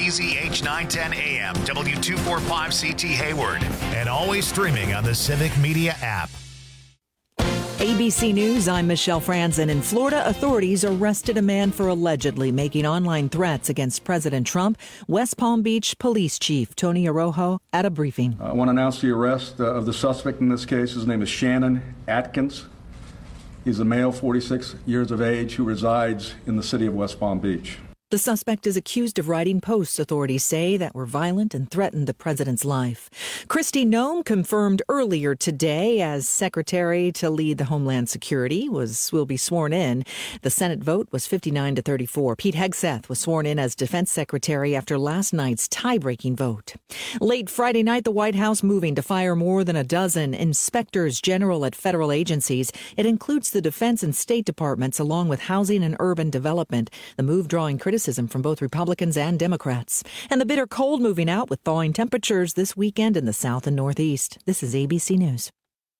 WBZH 910 AM, W245CT Hayward, and always streaming on the Civic Media app. ABC News, I'm Michelle Franzen. In Florida, authorities arrested a man for allegedly making online threats against President Trump. West Palm Beach Police Chief Tony Arrojo at a briefing. I want to announce the arrest of the suspect in this case. His name is Shannon Atkins. He's a male, 46 years of age, who resides in the city of West Palm Beach. The suspect is accused of writing posts, authorities say, that were violent and threatened the president's life. Kristi Noem confirmed earlier today as secretary to lead the Homeland Security will be sworn in. The Senate vote was 59-34. Pete Hegseth was sworn in as defense secretary after last night's tie-breaking vote. Late Friday night, the White House moving to fire more than a dozen inspectors general at federal agencies. It includes the Defense and State Departments along with Housing and Urban Development. The move drawing criticism from both Republicans and Democrats. And the bitter cold moving out with thawing temperatures this weekend in the South and Northeast. This is ABC News.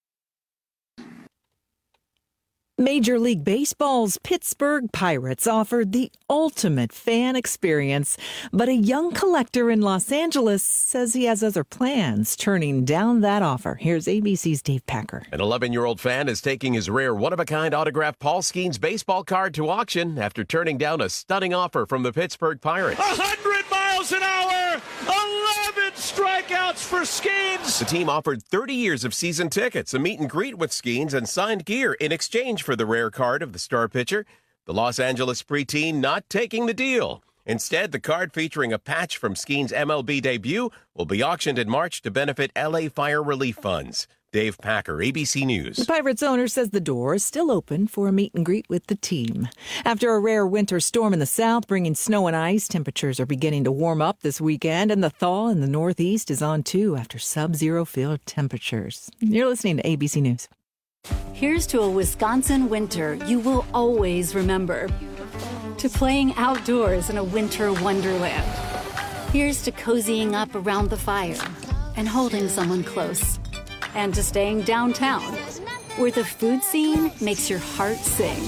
Major League Baseball's Pittsburgh Pirates offered the ultimate fan experience, but a young collector in Los Angeles says he has other plans, turning down that offer. Here's ABC's Dave Packer. An 11-year-old fan is taking his rare one-of-a-kind autographed Paul Skeens baseball card to auction after turning down a stunning offer from the Pittsburgh Pirates. 100 miles an hour, 11 strikeouts for Skeens. The team offered 30 years of season tickets, a meet and greet with Skeens, and signed gear in exchange for the rare card of the star pitcher. The Los Angeles preteen not taking the deal. Instead, the card featuring a patch from Skeens' MLB debut will be auctioned in March to benefit LA fire relief funds. Dave Packer, ABC News. The Pirates owner says the door is still open for a meet and greet with the team. After a rare winter storm in the south bringing snow and ice, temperatures are beginning to warm up this weekend, and the thaw in the northeast is on too after sub-zero field temperatures. You're listening to ABC News. Here's to a Wisconsin winter you will always remember. To playing outdoors in a winter wonderland. Here's to cozying up around the fire and holding someone close. And to staying downtown, where the food scene makes your heart sing.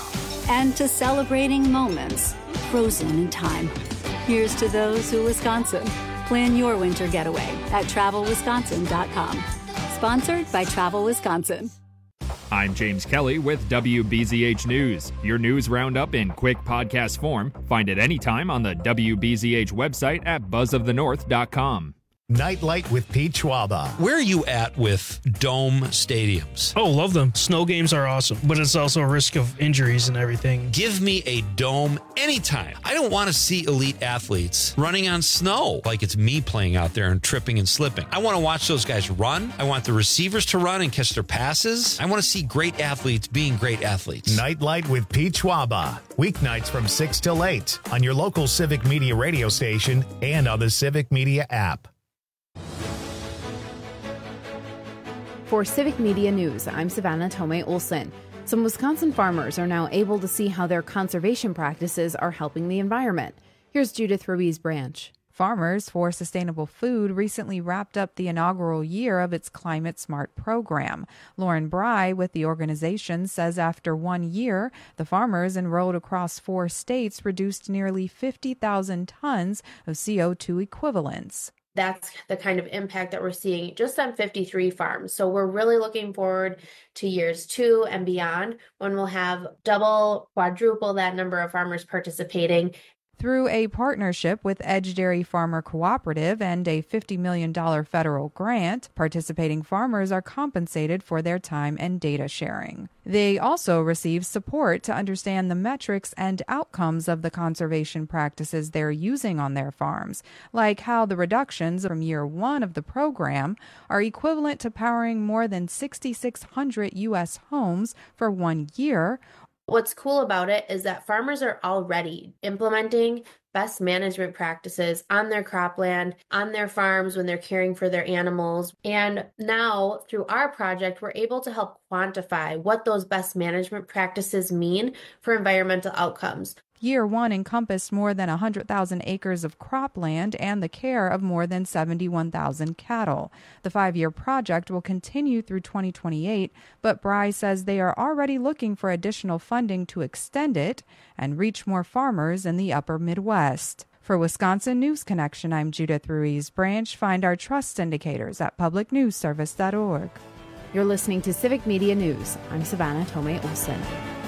And to celebrating moments frozen in time. Here's to those who Wisconsin. Plan your winter getaway at TravelWisconsin.com. Sponsored by Travel Wisconsin. I'm James Kelly with WBZH News. Your news roundup in quick podcast form. Find it anytime on the WBZH website at buzzofthenorth.com. Nightlight with Pete Schwaba. Where are you at with dome stadiums? Oh, love them. Snow games are awesome, but it's also a risk of injuries and everything. Give me a dome anytime. I don't want to see elite athletes running on snow like it's me playing out there and tripping and slipping. I want to watch those guys run. I want the receivers to run and catch their passes. I want to see great athletes being great athletes. Nightlight with Pete Schwaba. Weeknights from 6 till 8 on your local Civic Media radio station and on the Civic Media app. For Civic Media News, I'm Savannah Tomei Olson. Some Wisconsin farmers are now able to see how their conservation practices are helping the environment. Here's Judith Ruiz Branch. Farmers for Sustainable Food recently wrapped up the inaugural year of its Climate Smart program. Lauren Bry with the organization says after 1 year, the farmers enrolled across 4 states reduced nearly 50,000 tons of CO2 equivalents. That's the kind of impact that we're seeing just on 53 farms. So we're really looking forward to years 2 and beyond when we'll have double, quadruple that number of farmers participating. Through a partnership with Edge Dairy Farmer Cooperative and a $50 million federal grant, participating farmers are compensated for their time and data sharing. They also receive support to understand the metrics and outcomes of the conservation practices they're using on their farms, like how the reductions from year 1 of the program are equivalent to powering more than 6,600 U.S. homes for 1 year. What's cool about it is that farmers are already implementing best management practices on their cropland, on their farms when they're caring for their animals. And now through our project, we're able to help quantify what those best management practices mean for environmental outcomes. Year 1 encompassed more than 100,000 acres of cropland and the care of more than 71,000 cattle. The 5-year project will continue through 2028, but Bry says they are already looking for additional funding to extend it and reach more farmers in the upper Midwest. For Wisconsin News Connection, I'm Judith Ruiz Branch. Find our trust indicators at publicnewsservice.org. You're listening to Civic Media News. I'm Savannah Tomei Olson.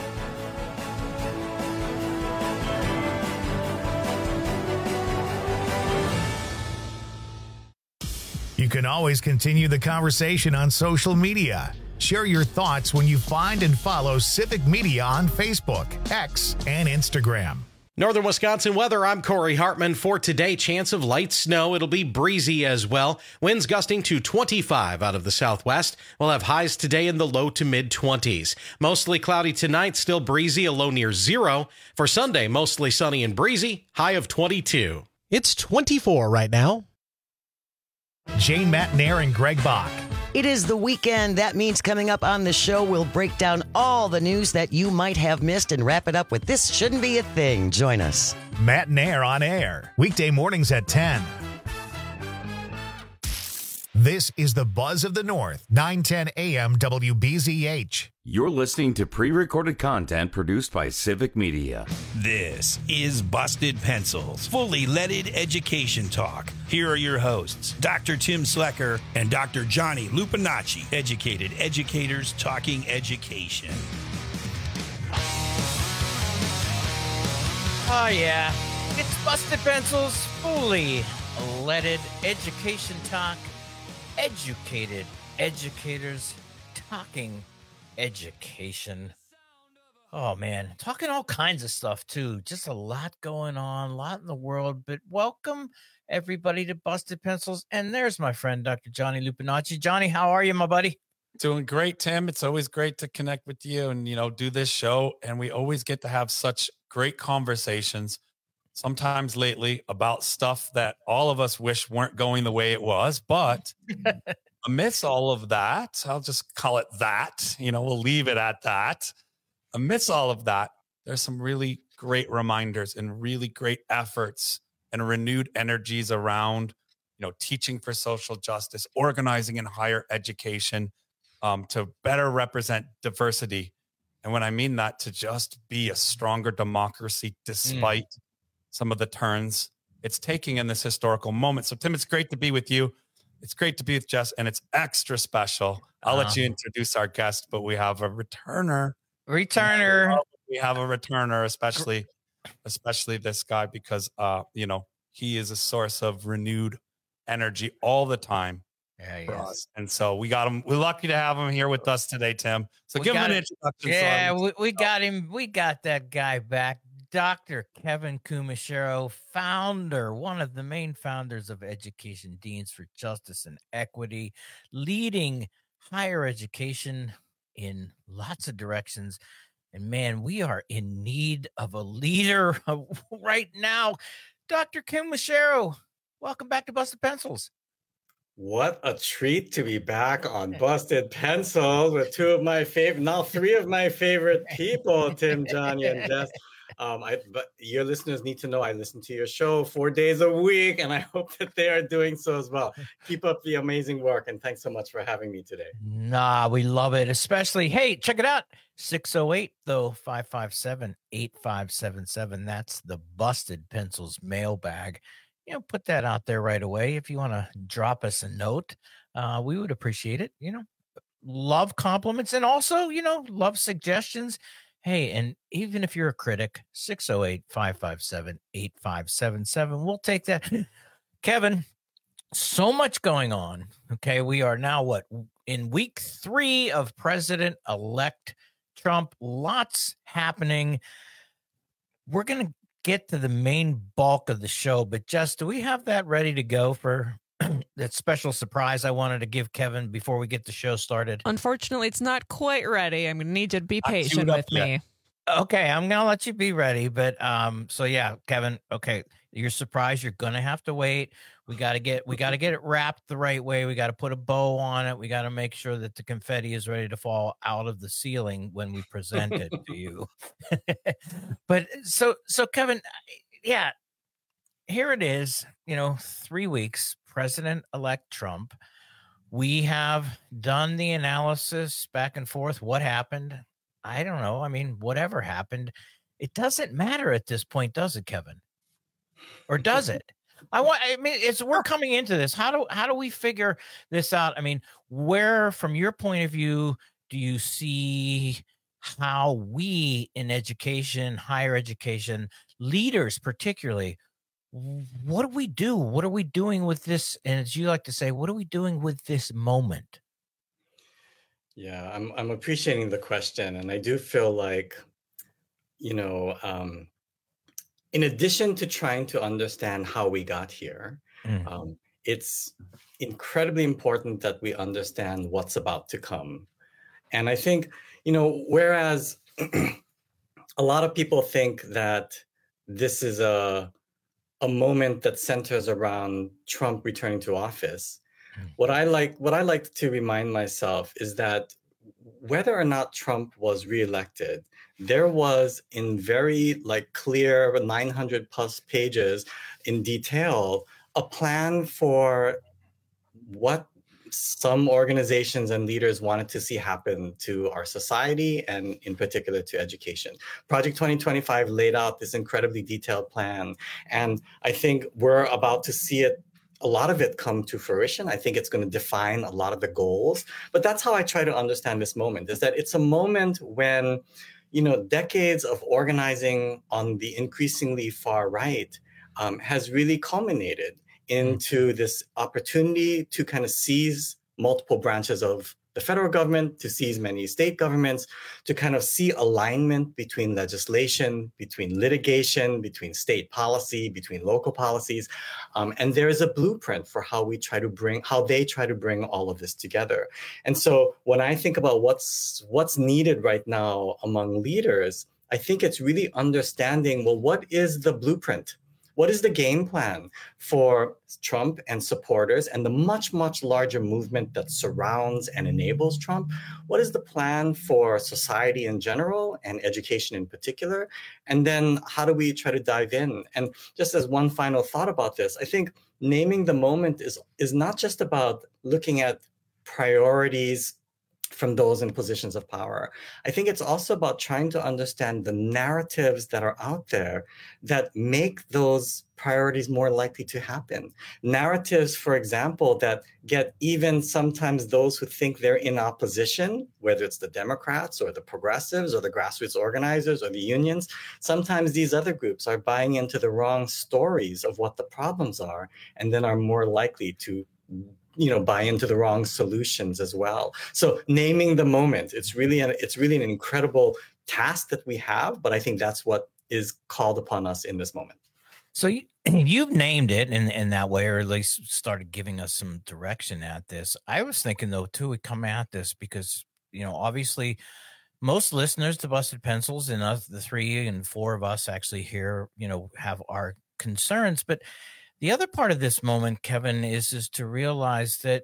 You can always continue the conversation on social media. Share your thoughts when you find and follow Civic Media on Facebook, X, and Instagram. Northern Wisconsin weather, I'm Corey Hartman. For today, chance of light snow. It'll be breezy as well. Winds gusting to 25 out of the southwest. We'll have highs today in the low to mid 20s. Mostly cloudy tonight, still breezy, a low near 0. For Sunday, mostly sunny and breezy, high of 22. It's 24 right now. Jane Matnair and Greg Bach. It is the weekend. That means coming up on the show, we'll break down all the news that you might have missed and wrap it up with This Shouldn't Be a Thing. Join us. Matnair on air, weekday mornings at 10. This is the Buzz of the North, 910 AM WBZH. You're listening to pre-recorded content produced by Civic Media. This is Busted Pencils, fully leaded education talk. Here are your hosts, Dr. Tim Slecker and Dr. Johnny Lupinacci, educated educators talking education. Oh, yeah. It's Busted Pencils, fully leaded education talk. Educated educators talking education. Oh, man. Talking all kinds of stuff, too. Just a lot going on, a lot in the world. But welcome, everybody, to Busted Pencils. And there's my friend, Dr. Johnny Lupinacci. Johnny, how are you, my buddy? Doing great, Tim. It's always great to connect with you and, do this show. And we always get to have such great conversations, sometimes lately, about stuff that all of us wish weren't going the way it was. But amidst all of that, I'll just call it that, we'll leave it at that. Amidst all of that, there's some really great reminders and really great efforts and renewed energies around, teaching for social justice, organizing in higher education, to better represent diversity. And when I mean that, to just be a stronger democracy despite some of the turns it's taking in this historical moment. So, Tim, it's great to be with you. It's great to be with Jess, and it's extra special. I'll let you introduce our guest, but we have a returner. We have a returner, especially this guy, because, he is a source of renewed energy all the time. Yeah, for us. And so we got him. We're lucky to have him here with us today, Tim. So give him an introduction. Yeah, we got him. We got that guy back. Dr. Kevin Kumashiro, one of the main founders of Education Deans for Justice and Equity, leading higher education in lots of directions. And man, we are in need of a leader right now. Dr. Kumashiro, welcome back to Busted Pencils. What a treat to be back on Busted Pencils with two of my favorite, now three of my favorite people, Tim, Johnny, and Jess. But your listeners need to know I listen to your show 4 days a week, and I hope that they are doing so as well. Keep up the amazing work, and thanks so much for having me today. Nah, we love it, especially, hey, check it out, 608-557-8577. That's the Busted Pencils mailbag. Put that out there right away. If you want to drop us a note, we would appreciate it. Love compliments and also, love suggestions. Hey, and even if you're a critic, 608-557-8577. We'll take that. Kevin, so much going on. Okay, we are now in week 3 of President-elect Trump. Lots happening. We're going to get to the main bulk of the show, but Jess, do we have that ready to go for that special surprise I wanted to give Kevin before we get the show started? Unfortunately, it's not quite ready. I'm going to need you to be patient with me. Okay, I'm going to let you be ready, but so yeah, Kevin, okay, you're surprised. You're going to have to wait. We got to get it wrapped the right way. We got to put a bow on it. We got to make sure that the confetti is ready to fall out of the ceiling when we present it to you. But so Kevin, yeah, here it is, 3 weeks, President-elect Trump. We have done the analysis back and forth. What happened? I don't know. I mean, whatever happened, it doesn't matter at this point, does it, Kevin? or does it? We're coming into this. How do we figure this out? I mean, where, from your point of view, do you see how we in education, higher education, leaders particularly, what do we do? What are we doing with this? And as you like to say, what are we doing with this moment? Yeah, I'm appreciating the question, and I do feel like, in addition to trying to understand how we got here, it's incredibly important that we understand what's about to come. And I think, whereas a lot of people think that this is a moment that centers around Trump returning to office, what I like to remind myself is that whether or not Trump was reelected, there was, in very clear 900 plus pages in detail, a plan for what some organizations and leaders wanted to see happen to our society, and in particular to education. Project 2025 laid out this incredibly detailed plan, and I think we're about to see a lot of it come to fruition. I think it's going to define a lot of the goals, but that's how I try to understand this moment, is that it's a moment when, decades of organizing on the increasingly far right has really culminated into this opportunity to kind of seize multiple branches of the federal government, to seize many state governments, to kind of see alignment between legislation, between litigation, between state policy, between local policies. And there is a blueprint for how they try to bring all of this together. And so when I think about what's needed right now among leaders, I think it's really understanding, well, what is the blueprint? What is the game plan for Trump and supporters and the much, much larger movement that surrounds and enables Trump? What is the plan for society in general and education in particular? And then how do we try to dive in? And just as one final thought about this, I think naming the moment is not just about looking at priorities from those in positions of power. I think it's also about trying to understand the narratives that are out there that make those priorities more likely to happen. Narratives, for example, that get even sometimes those who think they're in opposition, whether it's the Democrats or the progressives or the grassroots organizers or the unions, sometimes these other groups are buying into the wrong stories of what the problems are, and then are more likely to buy into the wrong solutions as well. So naming the moment, it's really an incredible task that we have, but I think that's what is called upon us in this moment. So you've named it in that way, or at least started giving us some direction at this. I was thinking, though, too, we come at this because, obviously most listeners to Busted Pencils, and us, the 3 and 4 of us actually here, have our concerns. But the other part of this moment, Kevin, is to realize that,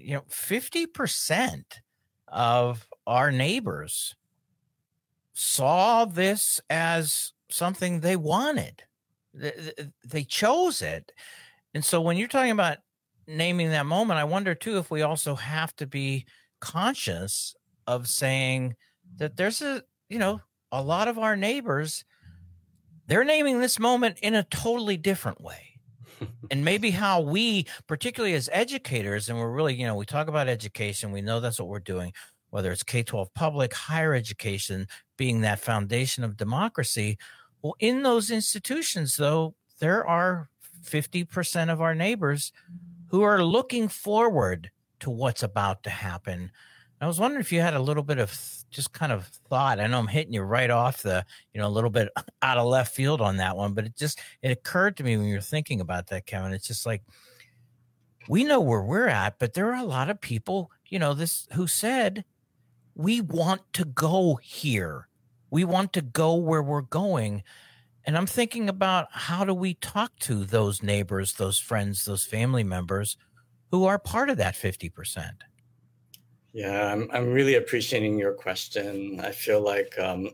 50% of our neighbors saw this as something they wanted. They chose it. And so when you're talking about naming that moment, I wonder, too, if we also have to be conscious of saying that there's a lot of our neighbors, they're naming this moment in a totally different way. And maybe how we, particularly as educators, and we're really, we talk about education, we know that's what we're doing, whether it's K-12 public, higher education being that foundation of democracy. Well, in those institutions, though, there are 50% of our neighbors who are looking forward to what's about to happen. I was wondering if you had a little bit of just kind of thought. I know I'm hitting you right off the, a little bit out of left field on that one, but it occurred to me when you were thinking about that, Kevin. It's just like, we know where we're at, but there are a lot of people, who said, we want to go here. We want to go where we're going. And I'm thinking about, how do we talk to those neighbors, those friends, those family members who are part of that 50%? Yeah, I'm really appreciating your question. I feel like,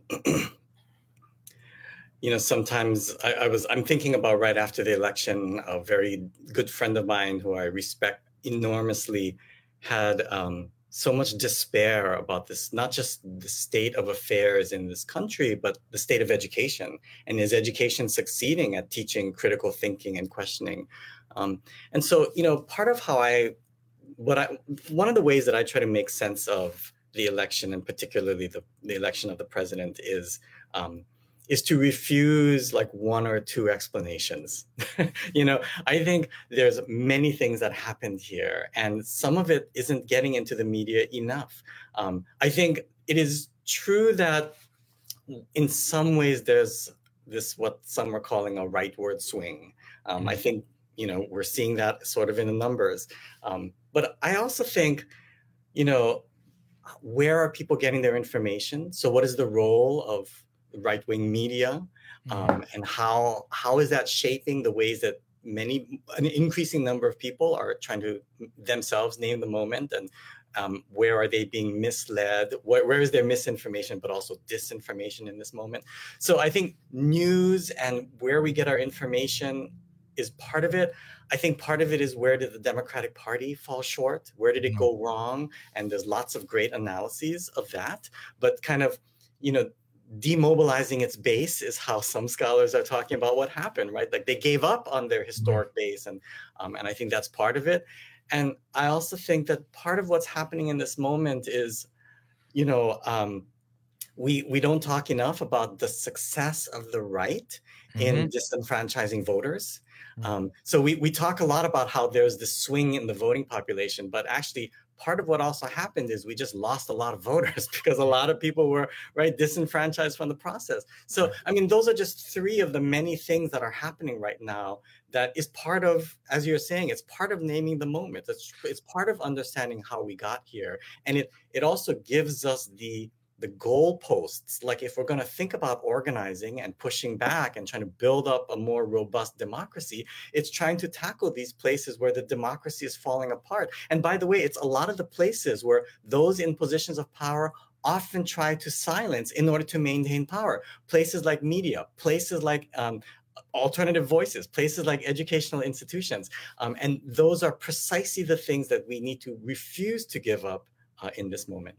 sometimes I'm thinking about right after the election, a very good friend of mine who I respect enormously had so much despair about this, not just the state of affairs in this country, but the state of education. And is education succeeding at teaching critical thinking and questioning? And so, part of how one of the ways that I try to make sense of the election, and particularly the election of the president, is to refuse like one or two explanations. I think there's many things that happened here, and some of it isn't getting into the media enough. I think it is true that in some ways there's this, what some are calling a rightward swing. I think, we're seeing that sort of in the numbers. But I also think, where are people getting their information? So what is the role of right-wing media, and how is that shaping the ways that an increasing number of people are trying to themselves name the moment, and where are they being misled? Where is there misinformation, but also disinformation in this moment? So I think news and where we get our information is part of it. I think part of it is, where did the Democratic Party fall short? Where did it go wrong? And there's lots of great analyses of that, but kind of, demobilizing its base is how some scholars are talking about what happened, right? Like they gave up on their historic base, and I think that's part of it. And I also think that part of what's happening in this moment is, we don't talk enough about the success of the right in disenfranchising voters. So we talk a lot about how there's this swing in the voting population, but actually part of what also happened is we just lost a lot of voters because a lot of people were disenfranchised from the process. So, I mean, those are just three of the many things that are happening right now that is part of, as you're saying, it's part of naming the moment. It's part of understanding how we got here. And it also gives us the goalposts. Like if we're going to think about organizing and pushing back and trying to build up a more robust democracy, it's trying to tackle these places where the democracy is falling apart. And by the way, it's a lot of the places where those in positions of power often try to silence in order to maintain power. Places like media, places like alternative voices, places like educational institutions. And those are precisely the things that we need to refuse to give up in this moment.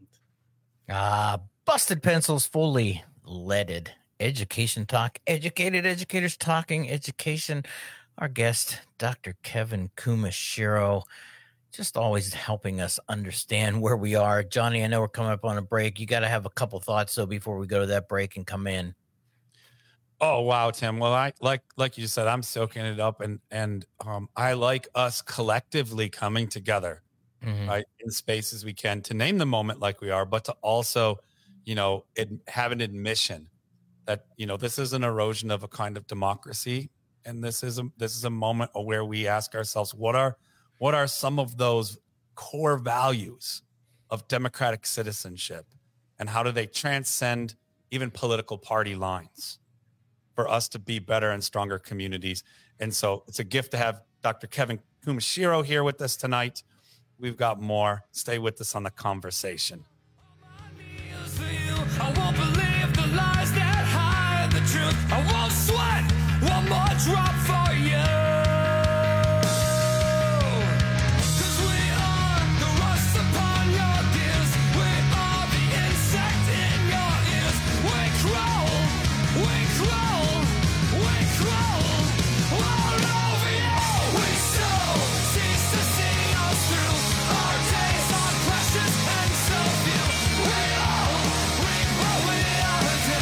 Busted Pencils, fully leaded. Education talk, educated educators talking education. Our guest, Dr. Kevin Kumashiro, just always helping us understand where we are. Johnny, I know we're coming up on a break. You got to have a couple thoughts, though, before we go to that break and come in. Oh, wow, Tim. Well, I like you said, I'm soaking it up, and I like us collectively coming together. Right, in spaces we can to name the moment like we are, but to also, have an admission that, this is an erosion of a kind of democracy. And this is a moment where we ask ourselves, what are some of those core values of democratic citizenship, and how do they transcend even political party lines for us to be better and stronger communities? And so it's a gift to have Dr. Kevin Kumashiro here with us tonight. We've got more. Stay with us on the conversation. I won't believe the lies that hide the truth. I won't sweat one more drop for you. 'Cause we are the rust upon your gears. We are the insect in your ears. We crawl, we crawl, we crawl all over you. We so cease to see us through. Our days are precious and so few. We all reap what we ever do.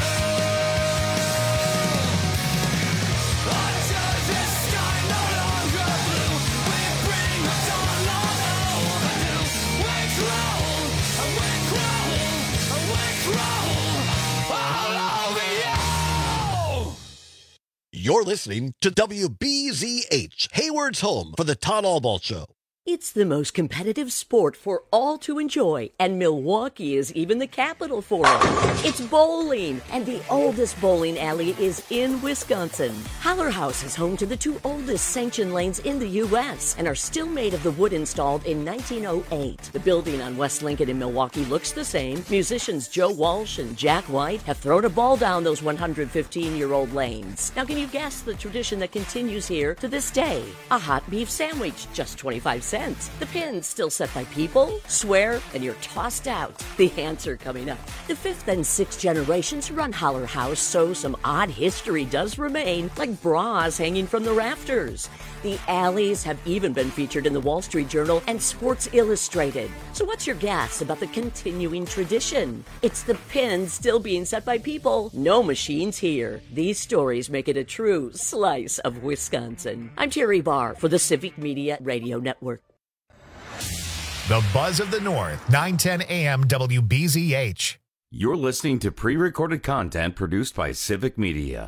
Until this sky no longer blue, we bring the dawn on overdue. We crawl, and we crawl, and we crawl all over you. You're listening to WBZH, Hayward's home for the Todd Albaugh Show. It's the most competitive sport for all to enjoy, and Milwaukee is even the capital for it. It's bowling, and the oldest bowling alley is in Wisconsin. Haller House is home to the two oldest sanctioned lanes in the U.S. and are still made of the wood installed in 1908. The building on West Lincoln in Milwaukee looks the same. Musicians Joe Walsh and Jack White have thrown a ball down those 115-year-old lanes. Now, can you guess the tradition that continues here to this day? A hot beef sandwich, just 25 cents. sense. The pin's still set by people, swear, and you're tossed out. The answer coming up. The fifth and sixth generations run Holler House, so some odd history does remain, like bras hanging from the rafters. The alleys have even been featured in the Wall Street Journal and Sports Illustrated. So what's your guess about the continuing tradition? It's the pin still being set by people, no machines here. These stories make it a true slice of Wisconsin. I'm Terry Barr for the Civic Media Radio Network. The Buzz of the North, 910 AM WBZH. You're listening to pre-recorded content produced by Civic Media.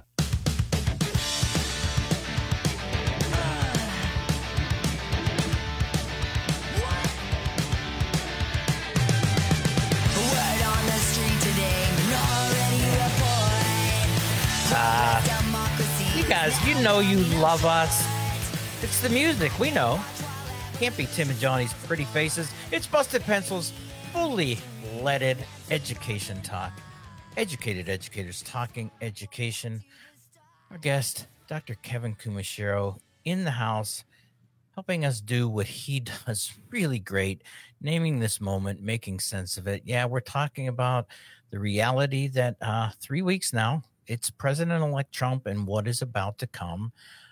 You guys, you know you love us. It's the music, we know. Can't be Tim and Johnny's pretty faces. It's Busted Pencil's fully leaded education talk. Educated educators talking education. Our guest, Dr. Kevin Kumashiro, in the house, helping us do what he does really great, naming this moment, making sense of it. Yeah, we're talking about the reality that 3 weeks now, it's President-elect Trump and what is about to come.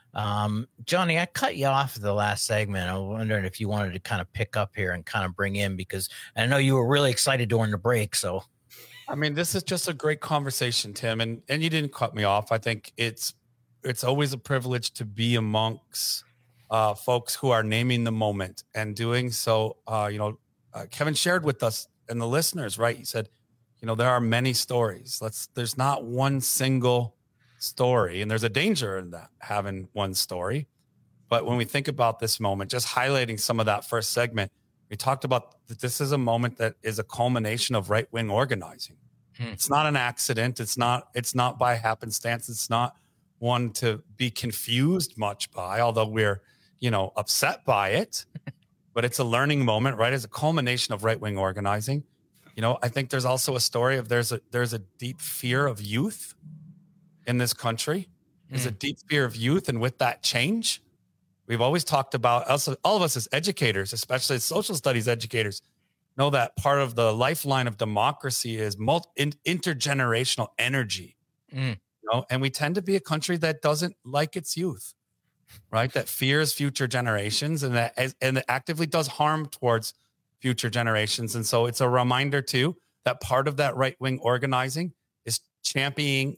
Johnny, I cut you off the last segment. I was wondering if you wanted to kind of pick up here and kind of bring in, because I know you were really excited during the break. So, I mean, this is just a great conversation, Tim, and you didn't cut me off. I think it's always a privilege to be amongst folks who are naming the moment and doing so. Kevin shared with us and the listeners, right? He said, there are many stories. There's not one single story, and there's a danger in that, having one story. But when we think about this moment, just highlighting some of that first segment, we talked about that this is a moment that is a culmination of right-wing organizing. It's not an accident. It's not by happenstance. It's not one to be confused much by, although we're, upset by it. But it's a learning moment, right? It's a culmination of right-wing organizing. I think there's also a story of there's a deep fear of youth in this country. There's a deep fear of youth, and with that change, we've always talked about, also all of us as educators, especially as social studies educators, know that part of the lifeline of democracy is intergenerational energy. And we tend to be a country that doesn't like its youth, right? That fears future generations and that actively does harm towards future generations. And so it's a reminder too that part of that right-wing organizing is championing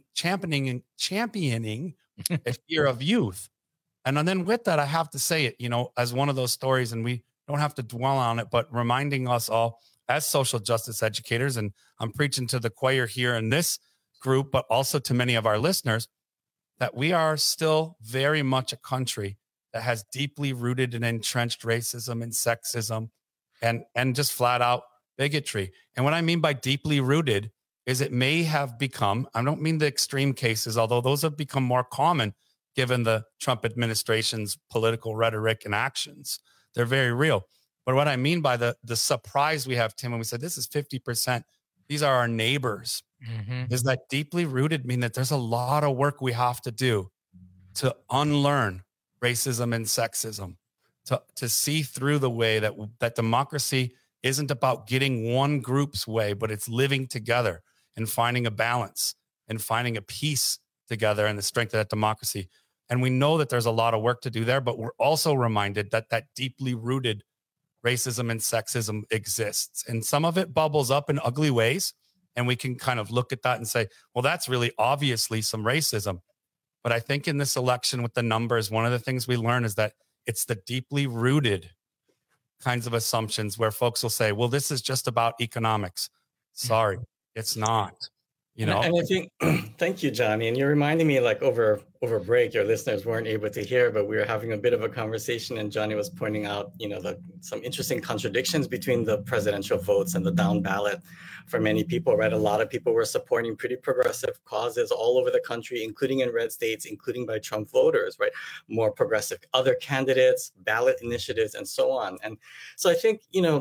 a fear of youth. And then with that, I have to say it, as one of those stories, and we don't have to dwell on it, but reminding us all as social justice educators, and I'm preaching to the choir here in this group, but also to many of our listeners, that we are still very much a country that has deeply rooted and entrenched racism and sexism and just flat out bigotry. And what I mean by deeply rooted is it may have become, I don't mean the extreme cases, although those have become more common given the Trump administration's political rhetoric and actions. They're very real. But what I mean by the surprise we have, Tim, when we said this is 50%, these are our neighbors, is that deeply rooted mean that there's a lot of work we have to do to unlearn racism and sexism, to see through the way that democracy isn't about getting one group's way, but it's living together and finding a balance and finding a peace together and the strength of that democracy. And we know that there's a lot of work to do there, but we're also reminded that that deeply rooted racism and sexism exists. And some of it bubbles up in ugly ways. And we can kind of look at that and say, well, that's really obviously some racism. But I think in this election with the numbers, one of the things we learn is that it's the deeply rooted kinds of assumptions where folks will say, well, this is just about economics. Sorry, it's not. And I think, thank you, Johnny. And you're reminding me, like over break, your listeners weren't able to hear, but we were having a bit of a conversation, and Johnny was pointing out, some interesting contradictions between the presidential votes and the down ballot for many people, right? A lot of people were supporting pretty progressive causes all over the country, including in red states, including by Trump voters, right? More progressive other candidates, ballot initiatives, and so on. And so I think,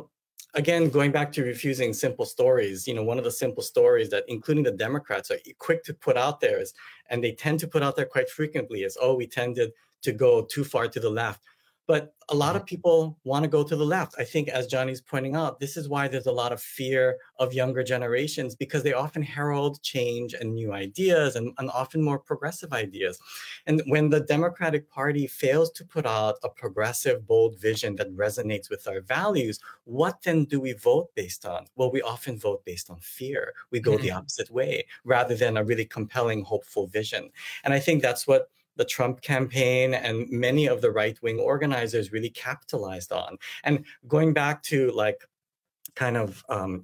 again, going back to refusing simple stories, one of the simple stories that including the Democrats are quick to put out there is, and they tend to put out there quite frequently, is, we tended to go too far to the left. But a lot of people want to go to the left. I think, as Johnny's pointing out, this is why there's a lot of fear of younger generations, because they often herald change and new ideas and often more progressive ideas. And when the Democratic Party fails to put out a progressive, bold vision that resonates with our values, what then do we vote based on? Well, we often vote based on fear. We go the opposite way rather than a really compelling, hopeful vision. And I think that's what the Trump campaign and many of the right-wing organizers really capitalized on. And going back to like kind of, kind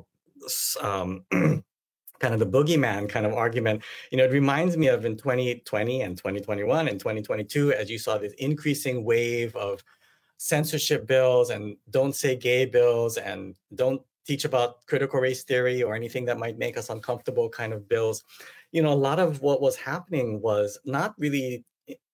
of the boogeyman kind of argument, it reminds me of in 2020 and 2021 and 2022, as you saw this increasing wave of censorship bills and don't say gay bills and don't teach about critical race theory or anything that might make us uncomfortable kind of bills. A lot of what was happening was not really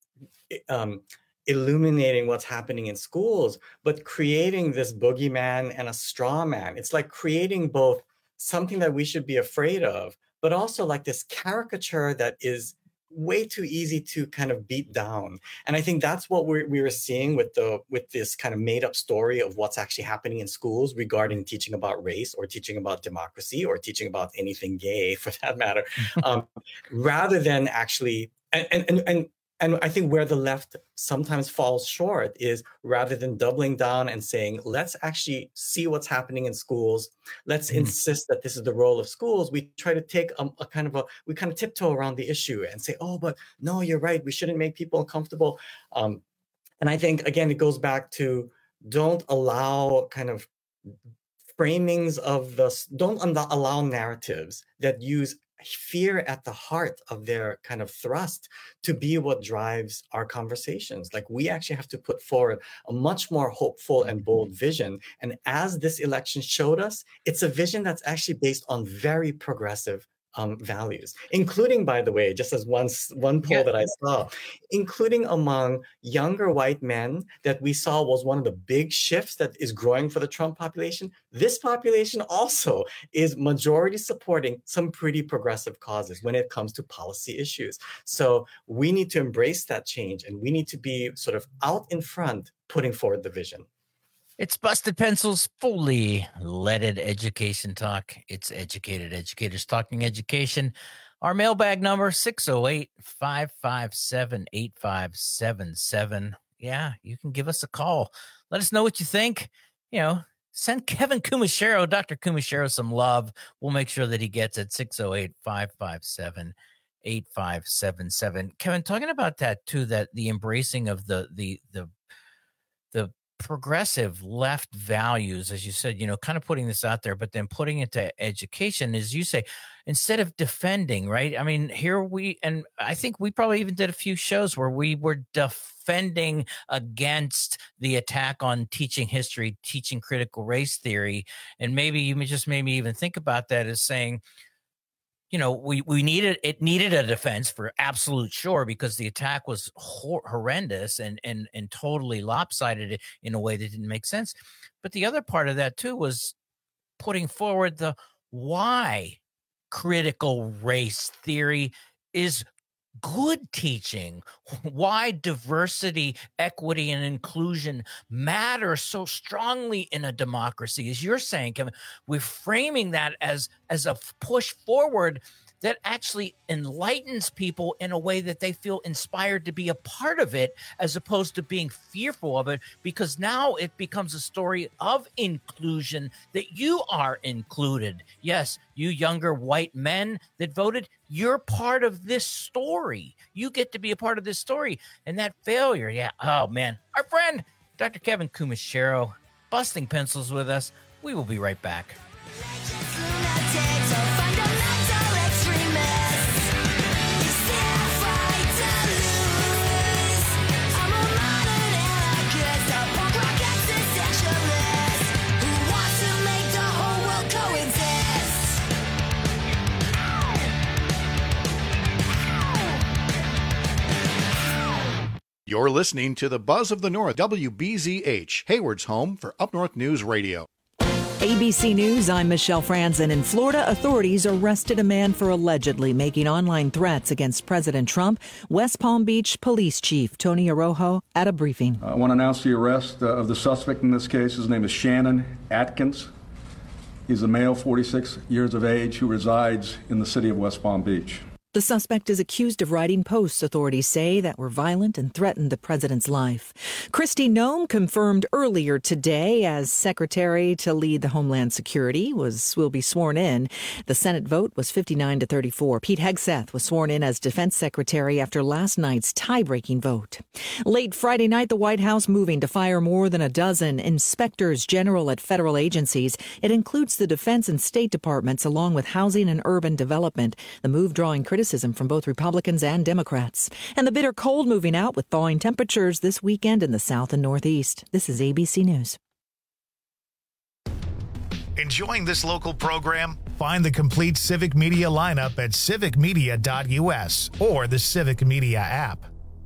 illuminating what's happening in schools, but creating this boogeyman and a straw man. It's like creating both something that we should be afraid of, but also like this caricature that is way too easy to kind of beat down. And I think that's what we were seeing with this kind of made up story of what's actually happening in schools regarding teaching about race or teaching about democracy or teaching about anything gay for that matter, rather than actually, and I think where the left sometimes falls short is rather than doubling down and saying, let's actually see what's happening in schools. Let's insist that this is the role of schools. We try to take we kind of tiptoe around the issue and say, oh, but no, you're right. We shouldn't make people uncomfortable. And I think, again, it goes back to don't allow kind of framings of don't allow narratives that use fear at the heart of their kind of thrust to be what drives our conversations. Like, we actually have to put forward a much more hopeful and bold vision. And as this election showed us, it's a vision that's actually based on very progressive values, including, by the way, just as one poll that I saw, including among younger white men that we saw was one of the big shifts that is growing for the Trump population. This population also is majority supporting some pretty progressive causes when it comes to policy issues. So we need to embrace that change, and we need to be sort of out in front, putting forward the vision. It's Busted Pencils, fully leaded education talk. It's educated educators talking education. Our mailbag number, 608-557-8577. Yeah, you can give us a call. Let us know what you think. Send Kevin Kumashiro, Dr. Kumashiro, some love. We'll make sure that he gets it. 608-557-8577. Kevin, talking about that too, that the embracing of the progressive left values, as you said, kind of putting this out there, but then putting it to education, as you say, instead of defending, right? I mean, and I think we probably even did a few shows where we were defending against the attack on teaching history, teaching critical race theory. And maybe you just made me even think about that as saying, we needed a defense for absolute sure, because the attack was horrendous and totally lopsided in a way that didn't make sense. But the other part of that too was putting forward the why critical race theory is good teaching, why diversity, equity, and inclusion matter so strongly in a democracy. As you're saying, Kevin, we're framing that as a push forward that actually enlightens people in a way that they feel inspired to be a part of it, as opposed to being fearful of it, because now it becomes a story of inclusion, that you are included. Yes, you younger white men that voted, you're part of this story. You get to be a part of this story. And that failure, oh man. Our friend, Dr. Kevin Kumashiro, Busting Pencils with us. We will be right back. You're listening to the Buzz of the North, WBZH, Hayward's home for Up North News Radio. ABC News, I'm Michelle Franzen. In Florida, authorities arrested a man for allegedly making online threats against President Trump. West Palm Beach Police Chief Tony Araujo at a briefing. I want to announce the arrest of the suspect in this case. His name is Shannon Atkins. He's a male, 46 years of age, who resides in the city of West Palm Beach. The suspect is accused of writing posts, authorities say, that were violent and threatened the president's life. Kristi Noem confirmed earlier today as secretary to lead the Homeland Security will be sworn in. The Senate vote was 59-34. Pete Hegseth was sworn in as defense secretary after last night's tie-breaking vote. Late Friday night, the White House moving to fire more than a dozen inspectors general at federal agencies. It includes the Defense and State Departments along with Housing and Urban Development. The move drawing criticism from both Republicans and Democrats. And the bitter cold moving out with thawing temperatures this weekend in the South and Northeast. This is ABC News. Enjoying this local program? Find the complete Civic Media lineup at civicmedia.us or the Civic Media app.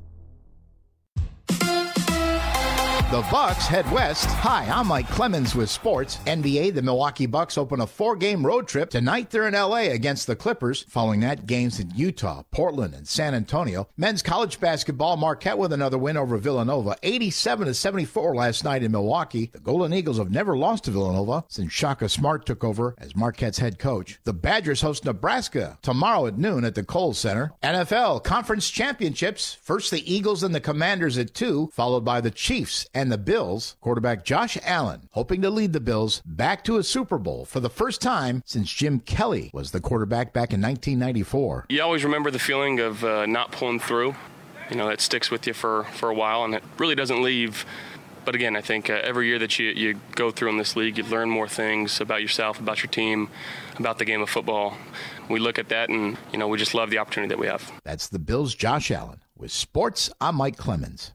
The Bucks head west. Hi, I'm Mike Clemens with sports. NBA, the Milwaukee Bucks open a 4-game road trip. Tonight they're in L.A. against the Clippers. Following that, games in Utah, Portland, and San Antonio. Men's college basketball, Marquette with another win over Villanova. 87-74 last night in Milwaukee. The Golden Eagles have never lost to Villanova since Shaka Smart took over as Marquette's head coach. The Badgers host Nebraska tomorrow at noon at the Kohl Center. NFL Conference Championships. First the Eagles and the Commanders at 2, followed by the Chiefs and the Bills. Quarterback Josh Allen hoping to lead the Bills back to a Super Bowl for the first time since Jim Kelly was the quarterback back in 1994. You always remember the feeling of not pulling through. You know, it sticks with you for a while, and it really doesn't leave. But again, I think every year that you go through in this league, you learn more things about yourself, about your team, about the game of football. We look at that and, we just love the opportunity that we have. That's the Bills' Josh Allen. With sports, I'm Mike Clemens.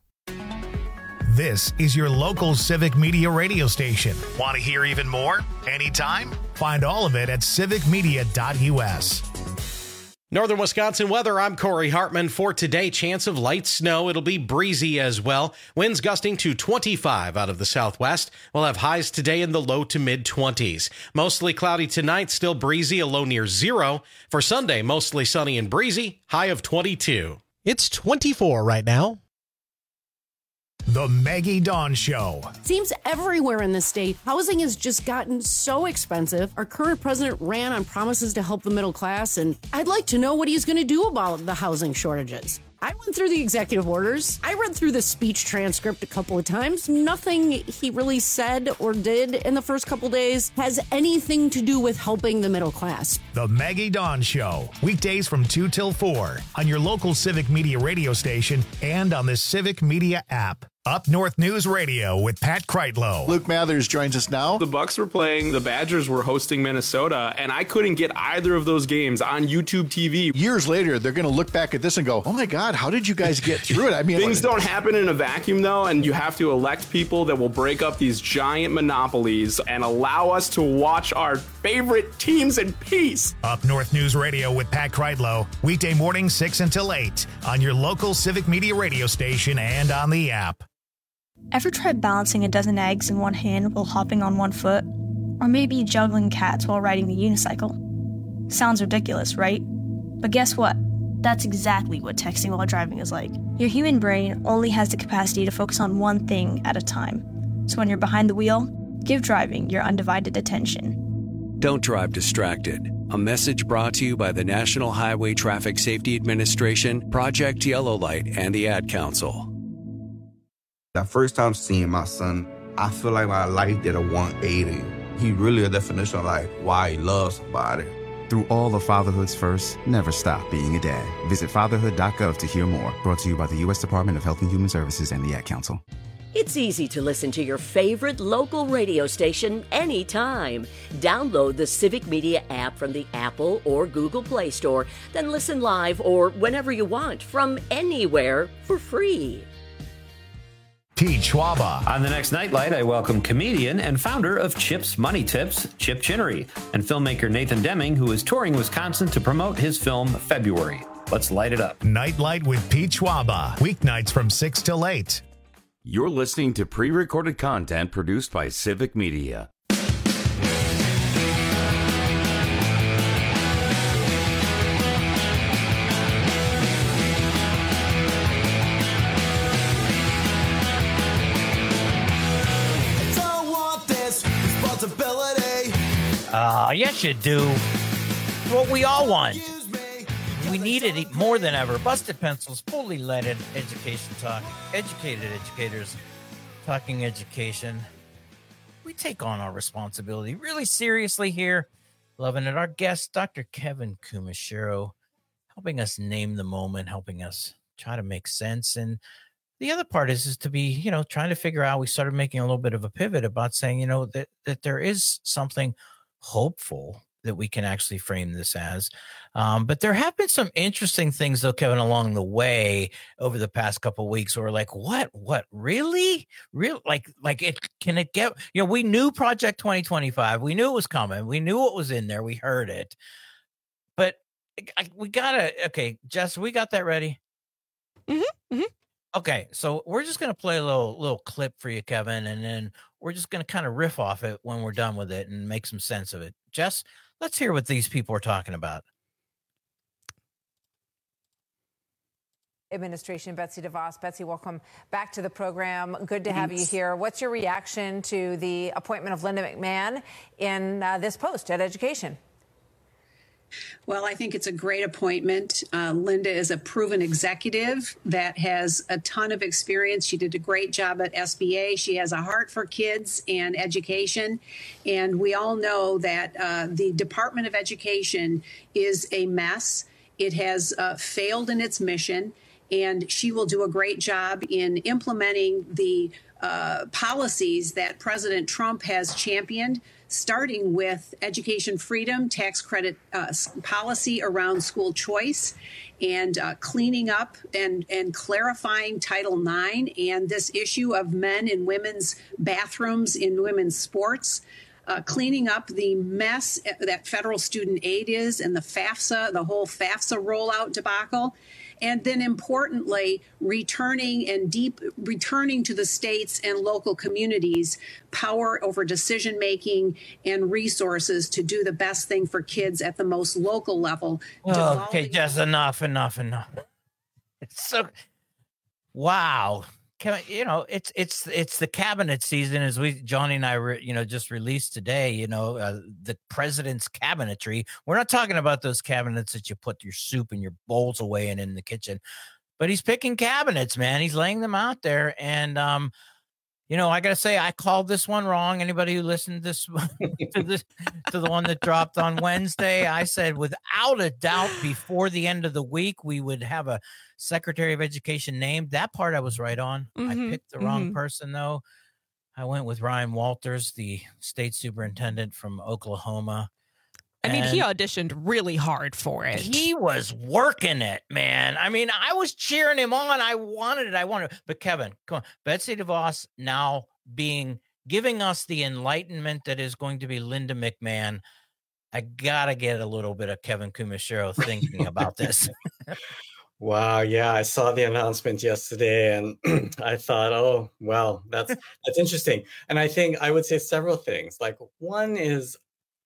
This is your local Civic Media radio station. Want to hear even more? Anytime? Find all of it at civicmedia.us. Northern Wisconsin weather, I'm Corey Hartman. For today, chance of light snow. It'll be breezy as well. Winds gusting to 25 out of the southwest. We'll have highs today in the low to mid-20s. Mostly cloudy tonight, still breezy, a low near 0. For Sunday, mostly sunny and breezy, high of 22. It's 24 right now. The Maggie Dawn Show. Seems everywhere in the state, housing has just gotten so expensive. Our current president ran on promises to help the middle class, and I'd like to know what he's going to do about the housing shortages. I went through the executive orders. I read through the speech transcript a couple of times. Nothing he really said or did in the first couple days has anything to do with helping the middle class. The Maggie Dawn Show. Weekdays from 2 till 4 on your local Civic Media radio station and on the Civic Media app. Up North News Radio with Pat Kreitlow. Luke Mathers joins us now. The Bucks were playing, the Badgers were hosting Minnesota, and I couldn't get either of those games on YouTube TV. Years later, they're going to look back at this and go, oh my God, how did you guys get through it? I mean, things don't happen in a vacuum, though, and you have to elect people that will break up these giant monopolies and allow us to watch our favorite teams in peace. Up North News Radio with Pat Kreitlow. Weekday morning 6 until 8 on your local Civic Media radio station and on the app. Ever tried balancing a dozen eggs in one hand while hopping on one foot? Or maybe juggling cats while riding a unicycle? Sounds ridiculous, right? But guess what? That's exactly what texting while driving is like. Your human brain only has the capacity to focus on one thing at a time. So when you're behind the wheel, give driving your undivided attention. Don't drive distracted. A message brought to you by the National Highway Traffic Safety Administration, Project Yellow Light, and the Ad Council. The first time seeing my son, I feel like my life did a 180. He really a definition of like why he loves somebody. Through all of fatherhood's first, never stop being a dad. Visit fatherhood.gov to hear more. Brought to you by the U.S. Department of Health and Human Services and the Ad Council. It's easy to listen to your favorite local radio station anytime. Download the Civic Media app from the Apple or Google Play Store, then listen live or whenever you want from anywhere for free. Pete Schwaba. On the next Nightlight, I welcome comedian and founder of Chip's Money Tips, Chip Chinnery, and filmmaker Nathan Deming, who is touring Wisconsin to promote his film February. Let's light it up. Nightlight with Pete Schwaba. Weeknights from 6 till 8. You're listening to pre-recorded content produced by Civic Media. Yes, you do. It's what we all want. We need it more than ever. Busted Pencils, fully leaded education talk. Educated educators talking education. We take on our responsibility really seriously here. Loving it. Our guest, Dr. Kevin Kumashiro, helping us name the moment, helping us try to make sense. And the other part is to be, trying to figure out, we started making a little bit of a pivot about saying, that there is something hopeful that we can actually frame this as. But there have been some interesting things, though, Kevin, along the way over the past couple of weeks where we're like, what, really? Like can it get, we knew Project 2025. We knew it was coming. We knew what was in there. We heard it. But we okay, Jess, we got that ready? Mm-hmm. Okay, so we're just going to play a little clip for you, Kevin, and then we're just going to kind of riff off it when we're done with it and make some sense of it. Jess, let's hear what these people are talking about. Administration, Betsy DeVos. Betsy, welcome back to the program. Good to have you here. What's your reaction to the appointment of Linda McMahon in this post at Education? Well, I think it's a great appointment. Linda is a proven executive that has a ton of experience. She did a great job at SBA. She has a heart for kids and education. And we all know that the Department of Education is a mess. It has failed in its mission, and she will do a great job in implementing the policies that President Trump has championed, starting with education freedom, tax credit policy around school choice, and cleaning up and clarifying Title IX and this issue of men and women's bathrooms in women's sports. Cleaning up the mess that federal student aid is and the whole FAFSA rollout debacle. And then importantly, returning to the states and local communities power over decision making and resources to do the best thing for kids at the most local level. Oh, okay, just enough. It's so, wow. It's the cabinet season, as Johnny and I, just released today, the president's cabinetry. We're not talking about those cabinets that you put your soup and your bowls away in the kitchen, but he's picking cabinets, man. He's laying them out there. And, I got to say, I called this one wrong. Anybody who listened to the one that dropped on Wednesday, I said, without a doubt, before the end of the week, we would have a Secretary of Education named. That part I was right on. I picked the wrong person, though. I went with Ryan Walters, the state superintendent from Oklahoma. I mean, he auditioned really hard for it. He was working it, man. I mean, I was cheering him on. I wanted it. But Kevin, come on. Betsy DeVos now giving us the enlightenment that is going to be Linda McMahon. I got to get a little bit of Kevin Kumashiro thinking about this. Wow. Yeah. I saw the announcement yesterday and I thought, oh, well, that's interesting. And I think I would say several things. Like, one is,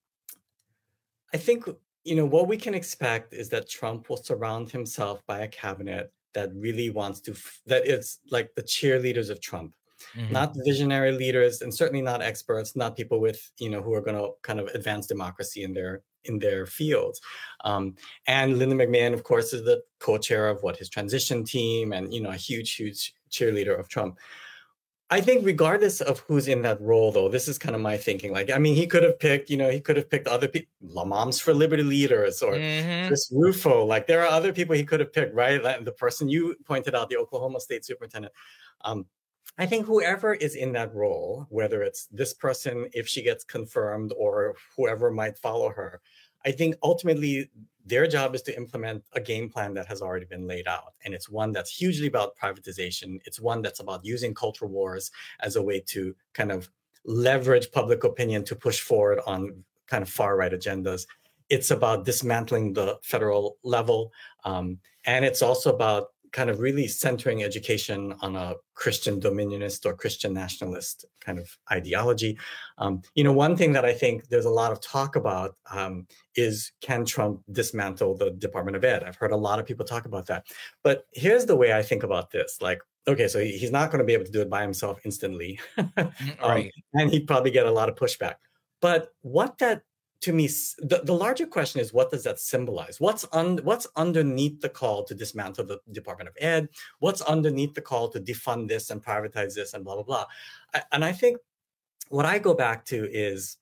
I think, what we can expect is that Trump will surround himself by a cabinet that really wants that is like the cheerleaders of Trump, not visionary leaders, and certainly not experts, not people with, who are going to kind of advance democracy in their fields. And Linda McMahon, of course, is the co-chair of his transition team and, a huge cheerleader of Trump. I think regardless of who's in that role, though, this is kind of my thinking. Like, I mean, he could have picked other people, Moms for Liberty leaders or Chris Rufo. Like, there are other people he could have picked, right? Like the person you pointed out, the Oklahoma State Superintendent. I think whoever is in that role, whether it's this person, if she gets confirmed, or whoever might follow her, I think ultimately their job is to implement a game plan that has already been laid out. And it's one that's hugely about privatization. It's one that's about using culture wars as a way to kind of leverage public opinion to push forward on kind of far right agendas. It's about dismantling the federal level. And it's also about kind of really centering education on a Christian dominionist or Christian nationalist kind of ideology. One thing that I think there's a lot of talk about is, can Trump dismantle the Department of Ed? I've heard a lot of people talk about that. But here's the way I think about this. Like, okay, so he's not going to be able to do it by himself instantly. Right. And he'd probably get a lot of pushback. But what that to me, the larger question is, what does that symbolize? What's underneath the call to dismantle the Department of Ed? What's underneath the call to defund this and privatize this and blah, blah, blah? And I think what I go back to is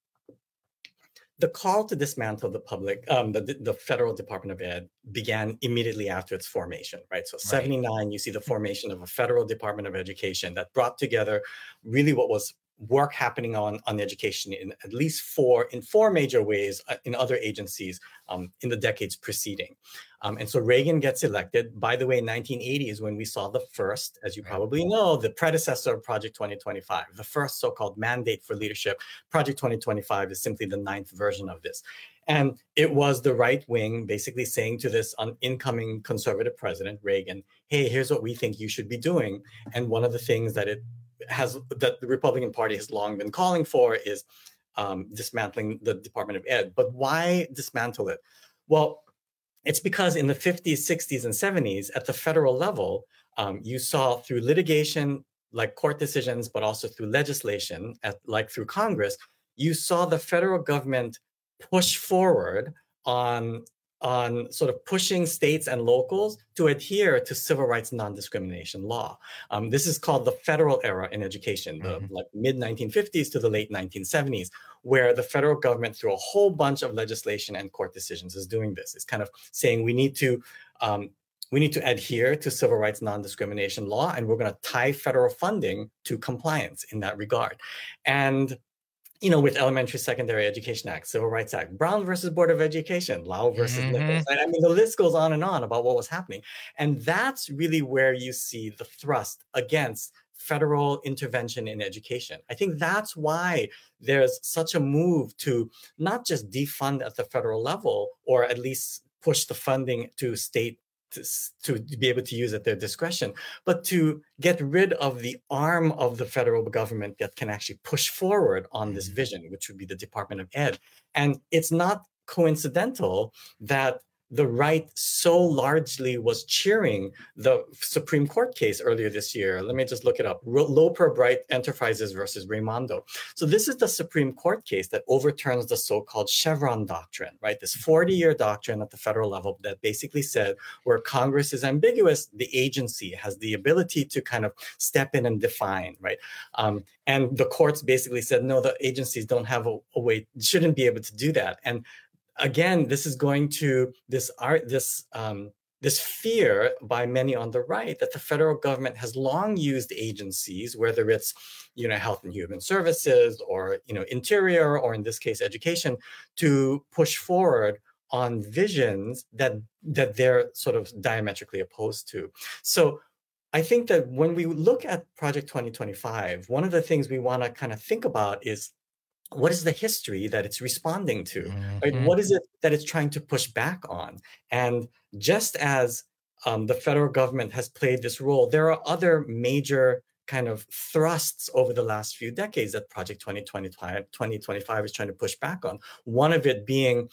the call to dismantle the federal Department of Ed began immediately after its formation, right? So 79, you see the formation of a federal Department of Education that brought together really what was work happening on education in at least four major ways in other agencies in the decades preceding. And so Reagan gets elected. By the way, 1980 is when we saw the first, as you probably know, the predecessor of Project 2025, the first so-called mandate for leadership. Project 2025 is simply the 9th version of this. And it was the right wing basically saying to this incoming conservative president, Reagan, hey, here's what we think you should be doing. And one of the things that the Republican Party has long been calling for is dismantling the Department of Ed. But why dismantle it? Well, it's because in the 50s, 60s, and 70s, at the federal level, you saw through litigation, like court decisions, but also through legislation, like through Congress, you saw the federal government push forward on sort of pushing states and locals to adhere to civil rights non-discrimination law. This is called the federal era in education, the mid-1950s to the late 1970s, where the federal government, through a whole bunch of legislation and court decisions, is doing this. It's kind of saying we need to adhere to civil rights non-discrimination law, and we're going to tie federal funding to compliance in that regard. And with Elementary Secondary Education Act, Civil Rights Act, Brown versus Board of Education, Lau versus Nichols. I mean, the list goes on and on about what was happening. And that's really where you see the thrust against federal intervention in education. I think that's why there's such a move to not just defund at the federal level, or at least push the funding to state to be able to use at their discretion, but to get rid of the arm of the federal government that can actually push forward on this vision, which would be the Department of Ed. And it's not coincidental that the right so largely was cheering the Supreme Court case earlier this year. Let me just look it up. Loper Bright Enterprises versus Raimondo. So this is the Supreme Court case that overturns the so-called Chevron doctrine, right? This 40-year doctrine at the federal level that basically said where Congress is ambiguous, the agency has the ability to kind of step in and define, right? And the courts basically said, no, the agencies don't have a way, shouldn't be able to do that. And again, this is going to this fear by many on the right that the federal government has long used agencies, whether it's Health and Human Services or Interior, or in this case education, to push forward on visions that they're sort of diametrically opposed to. So I think that when we look at Project 2025, one of the things we want to kind of think about is, what is the history that it's responding to? Right? What is it that it's trying to push back on? And just as the federal government has played this role, there are other major kind of thrusts over the last few decades that Project 2025 is trying to push back on. One of it being,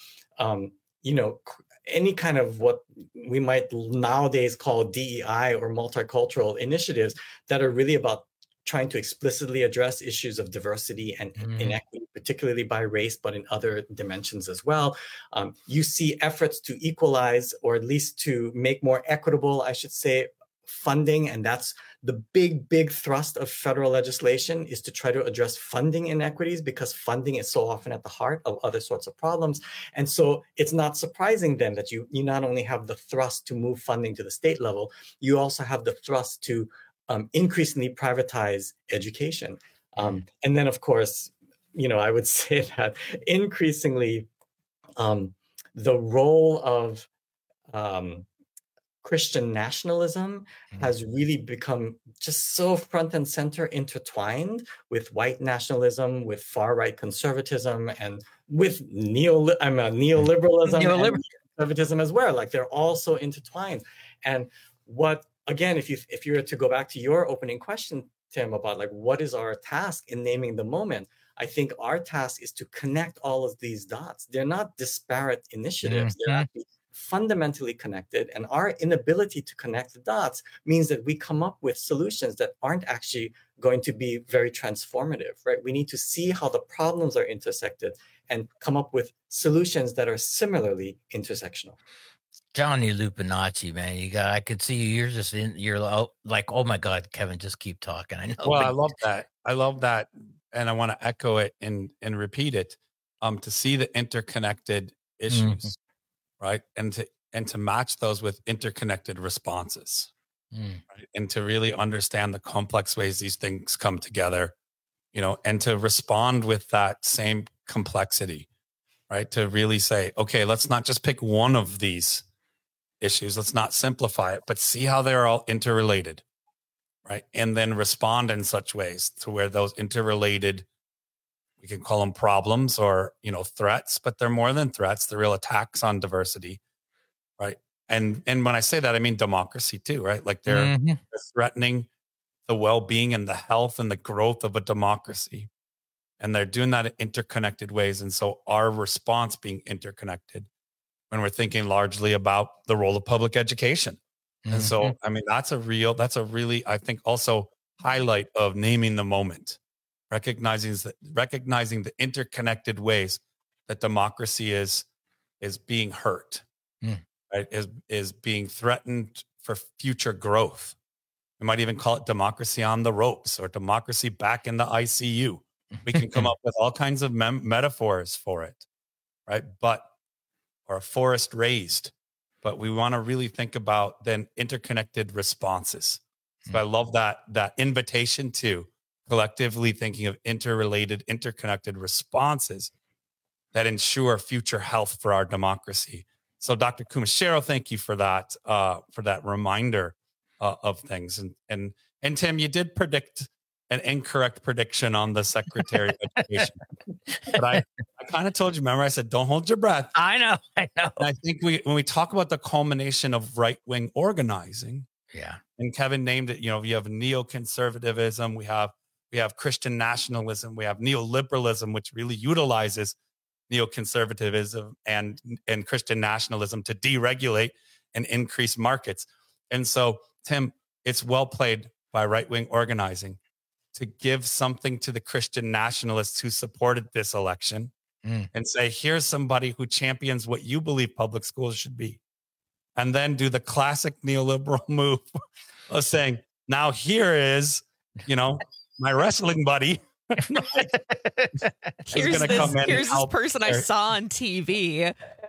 any kind of what we might nowadays call DEI or multicultural initiatives that are really about trying to explicitly address issues of diversity and inequity, particularly by race, but in other dimensions as well. You see efforts to equalize, or at least to make more equitable, I should say, funding. And that's the big thrust of federal legislation, is to try to address funding inequities, because funding is so often at the heart of other sorts of problems. And so it's not surprising then that you not only have the thrust to move funding to the state level, you also have the thrust to increasingly privatize education. And then, of course, I would say that increasingly the role of Christian nationalism has really become just so front and center, intertwined with white nationalism, with far-right conservatism, and with neoliberalism and conservatism as well. Like, they're all so intertwined. And again, if you were to go back to your opening question, Tim, about like what is our task in naming the moment, I think our task is to connect all of these dots. They're not disparate initiatives. They're actually fundamentally connected, and our inability to connect the dots means that we come up with solutions that aren't actually going to be very transformative, right? We need to see how the problems are intersected and come up with solutions that are similarly intersectional. Johnny Lupinacci, man, I could see you're just you're like, oh my God, Kevin, just keep talking. I know. Well, I love that. And I want to echo it and repeat it, to see the interconnected issues, right? And to match those with interconnected responses, right? And to really understand the complex ways these things come together, and to respond with that same complexity, right? To really say, okay, let's not just pick one of these issues. Let's not simplify it, but see how they're all interrelated, right? And then respond in such ways to where those interrelated, we can call them problems or, threats, but they're more than threats. They're real attacks on diversity, right? And when I say that, I mean democracy too, right? Like they're threatening the well-being and the health and the growth of a democracy. And they're doing that in interconnected ways. And so our response being interconnected when we're thinking largely about the role of public education. And so, I mean, that's a really, I think, also highlight of naming the moment, recognizing the interconnected ways that democracy is being hurt, right? Is being threatened for future growth. We might even call it democracy on the ropes or democracy back in the ICU. We can come up with all kinds of metaphors for it, right? Or a forest raised. But we want to really think about then interconnected responses. So I love that invitation to collectively thinking of interrelated, interconnected responses that ensure future health for our democracy. So Dr. Kumashiro, thank you for that reminder of things. And Tim, you did predict an incorrect prediction on the Secretary of Education. But I kind of told you, remember, I said, don't hold your breath. I know. And I think when we talk about the culmination of right-wing organizing, and Kevin named it, you have neoconservatism, we have Christian nationalism, we have neoliberalism, which really utilizes neoconservatism and Christian nationalism to deregulate and increase markets. And so, Tim, it's well played by right-wing organizing to give something to the Christian nationalists who supported this election and say, here's somebody who champions what you believe public schools should be. And then do the classic neoliberal move of saying, now here is, my wrestling buddy. Here's this person I saw on TV.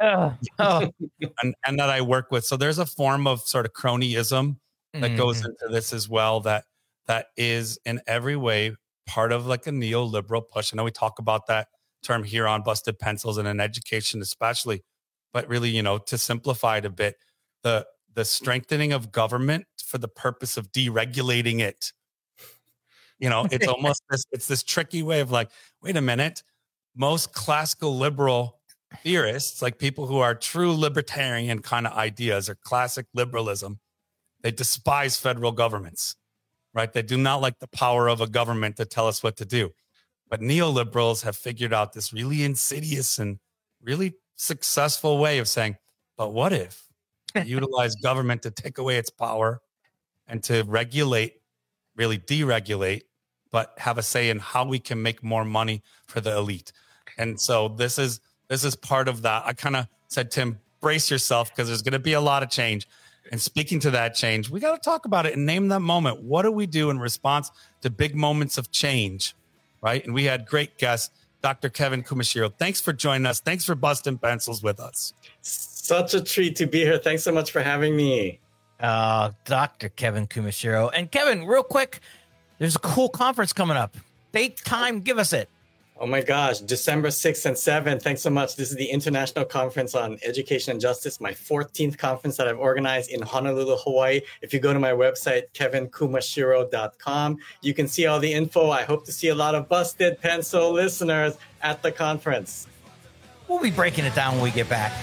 And that I work with. So there's a form of sort of cronyism that goes into this as well, that is in every way part of like a neoliberal push. I know we talk about that term here on Busted Pencils and in education especially, but really, to simplify it a bit, the strengthening of government for the purpose of deregulating it. It's almost this tricky way of like, wait a minute, most classical liberal theorists, like people who are true libertarian kind of ideas or classic liberalism, they despise federal governments. Right? They do not like the power of a government to tell us what to do. But neoliberals have figured out this really insidious and really successful way of saying, but what if we utilize government to take away its power and to regulate, really deregulate, but have a say in how we can make more money for the elite? And so this is part of that. I kind of said, Tim, brace yourself because there's going to be a lot of change. And speaking to that change, we got to talk about it and name that moment. What do we do in response to big moments of change, right? And we had great guests, Dr. Kevin Kumashiro. Thanks for joining us. Thanks for busting pencils with us. Such a treat to be here. Thanks so much for having me. Dr. Kevin Kumashiro. And Kevin, real quick, there's a cool conference coming up. Date, time, give us it. Oh my gosh, December 6th and 7th. Thanks so much. This is the International Conference on Education and Justice, my 14th conference that I've organized in Honolulu, Hawaii. If you go to my website, kevinkumashiro.com, you can see all the info. I hope to see a lot of Busted Pencil listeners at the conference. We'll be breaking it down when we get back.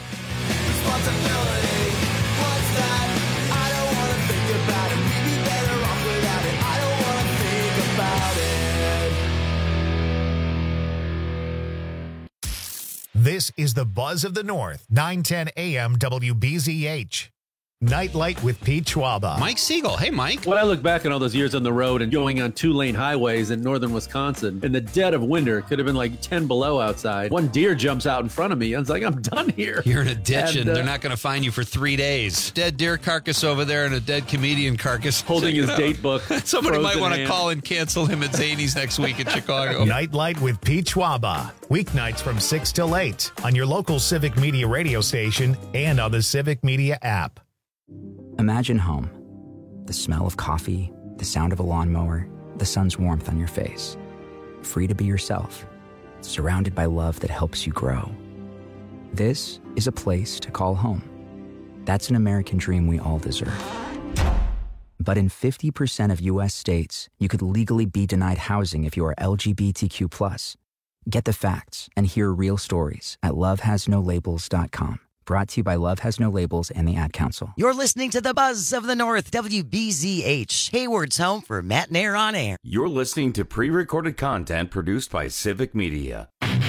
This is the Buzz of the North, 910 AM WBZH. Nightlight with Pete Schwaba. Mike Siegel. Hey, Mike. When I look back on all those years on the road and going on 2-lane highways in northern Wisconsin, in the dead of winter, it could have been like 10 below outside. One deer jumps out in front of me. I was like, I'm done here. You're in a ditch and they're not going to find you for 3 days. Dead deer carcass over there and a dead comedian carcass. Holding his date book. Somebody might want to call and cancel him at Zany's next week in Chicago. Nightlight with Pete Schwaba. Weeknights from 6 till 8 on your local Civic Media radio station and on the Civic Media app. Imagine home. The smell of coffee, the sound of a lawnmower, the sun's warmth on your face. Free to be yourself, surrounded by love that helps you grow. This is a place to call home. That's an American dream we all deserve. But in 50% of U.S. states, you could legally be denied housing if you are LGBTQ+. Get the facts and hear real stories at lovehasnolabels.com. Brought to you by Love Has No Labels and the Ad Council. You're listening to the Buzz of the North, WBZH, Hayward's home for Matt and Air on Air. You're listening to pre-recorded content produced by Civic Media.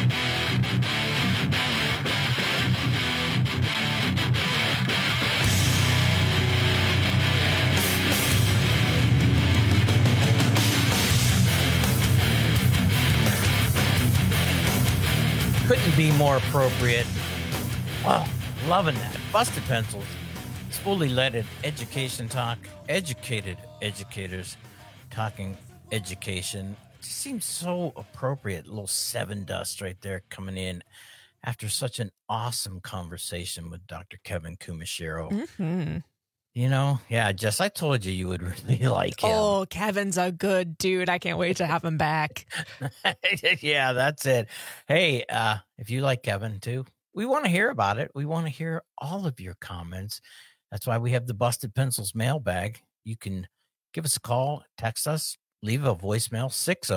Couldn't be more appropriate. Wow. Loving that. Busted Pencils. It's fully leaded education talk. Educated educators talking education. It seems so appropriate. A little Seven Dust right there coming in after such an awesome conversation with Dr. Kevin Kumashiro. Mm-hmm. You know, yeah, Jess, I told you you would really like him. Oh, Kevin's a good dude. I can't wait to have him back. Yeah, that's it. Hey, if you like Kevin too, we want to hear about it. We want to hear all of your comments. That's why we have the Busted Pencils mailbag. You can give us a call, text us, leave a voicemail,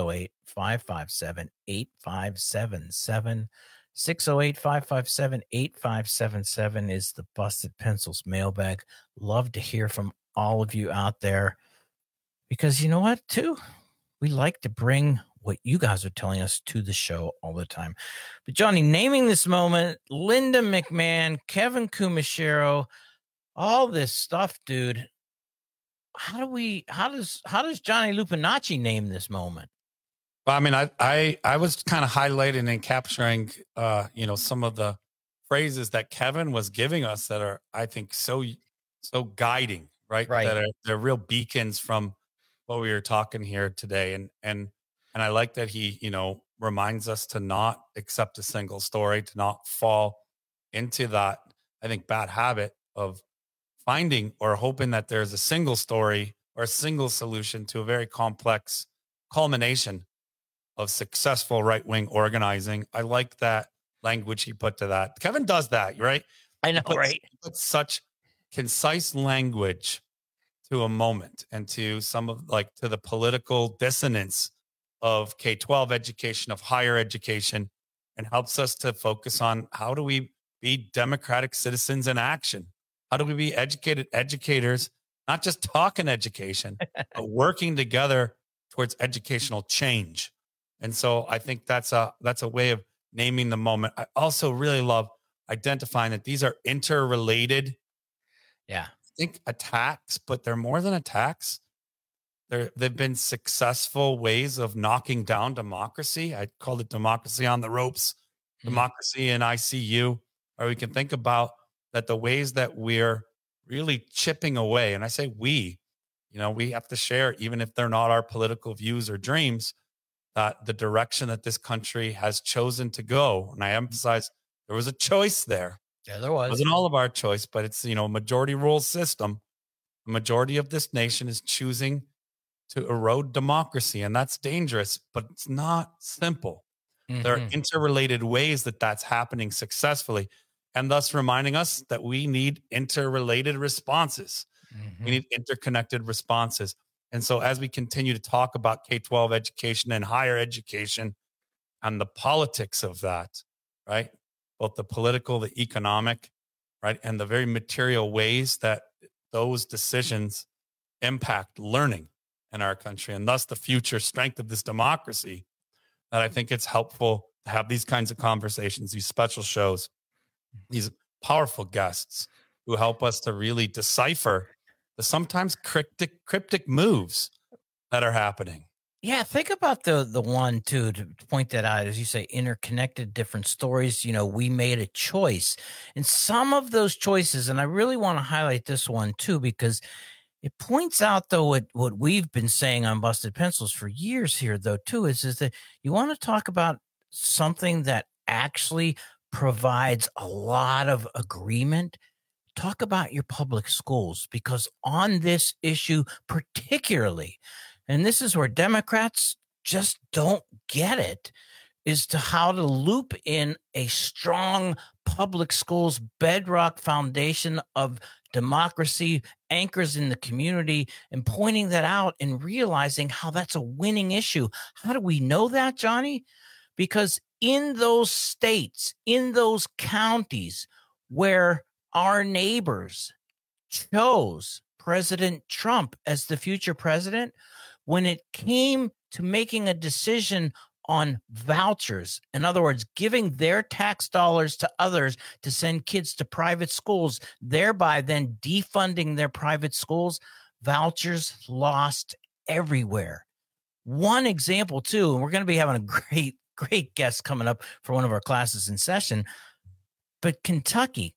608-557-8577. 608-557-8577 is the Busted Pencils mailbag. Love to hear from all of you out there because you know what, too? We like to bring what you guys are telling us to the show all the time. But Johnny, naming this moment, Linda McMahon, Kevin Kumashiro, all this stuff, dude. How does Johnny Lupinacci name this moment? Well, I mean, I was kind of highlighting and capturing, some of the phrases that Kevin was giving us that are, I think, so guiding, right? That they're real beacons from what we were talking here today. And I like that he, reminds us to not accept a single story, to not fall into that, I think, bad habit of finding or hoping that there's a single story or a single solution to a very complex culmination of successful right-wing organizing. I like that language he put to that. Kevin does that, right? I know, right? He puts such concise language to a moment and to some of to the political dissonance of K-12 education, of higher education, and helps us to focus on how do we be democratic citizens in action? How do we be educated educators, not just talking education, but working together towards educational change? And so I think that's a way of naming the moment. I also really love identifying that these are interrelated. Yeah. I think attacks, but they're more than attacks. They've been successful ways of knocking down democracy. I call it democracy on the ropes, democracy in ICU, or we can think about that the ways that we're really chipping away. And I say we have to share, even if they're not our political views or dreams, that the direction that this country has chosen to go. And I emphasize there was a choice there. Yeah, there was. It wasn't all of our choice, but it's, a majority rule system. The majority of this nation is choosing to erode democracy. And that's dangerous, but it's not simple. Mm-hmm. There are interrelated ways that that's happening successfully, and thus reminding us that we need interrelated responses. Mm-hmm. We need interconnected responses. And so as we continue to talk about K-12 education and higher education and the politics of that, right? Both the political, the economic, right? And the very material ways that those decisions impact learning in our country, and thus the future strength of this democracy, that I think it's helpful have these kinds of conversations, these special shows, these powerful guests who help us to really decipher the sometimes cryptic moves that are happening. Yeah, think about the one too, to point that out, as you say, interconnected different stories. You know, we made a choice, and some of those choices, and I really want to highlight this one too, because it points out though what we've been saying on Busted Pencils for years here though too, is that you want to talk about something that actually provides a lot of agreement. Talk about your public schools, because on this issue particularly, and this is where Democrats just don't get it, is to how to loop in a strong public schools bedrock foundation of democracy, anchors in the community, and pointing that out and realizing how that's a winning issue. How do we know that, Johnny? Because in those states, in those counties where our neighbors chose President Trump as the future president, when it came to making a decision on vouchers, in other words, giving their tax dollars to others to send kids to private schools, thereby then defunding their private schools, vouchers lost everywhere. One example, too, and we're going to be having a great guest coming up for one of our classes in session, but Kentucky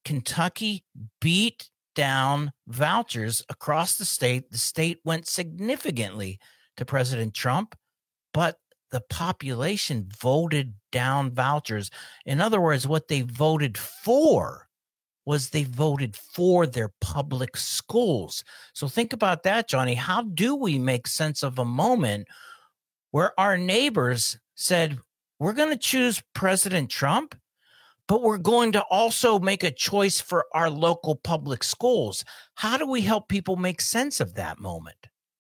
beat down vouchers across the state. The state went significantly to President Trump, but the population voted down vouchers. In other words, what they voted for was they voted for their public schools. So think about that, Johnny. How do we make sense of a moment where our neighbors said, we're going to choose President Trump, but we're going to also make a choice for our local public schools? How do we help people make sense of that moment?